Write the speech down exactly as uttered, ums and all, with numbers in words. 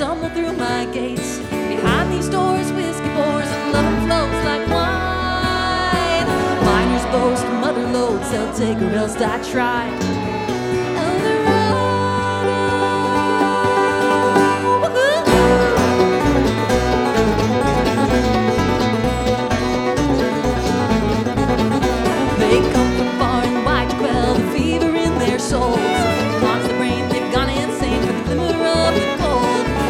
stumble through my gates. Behind these doors, whiskey pours and love flows like wine. Miners boast, mother loads, they'll take or else I try. They come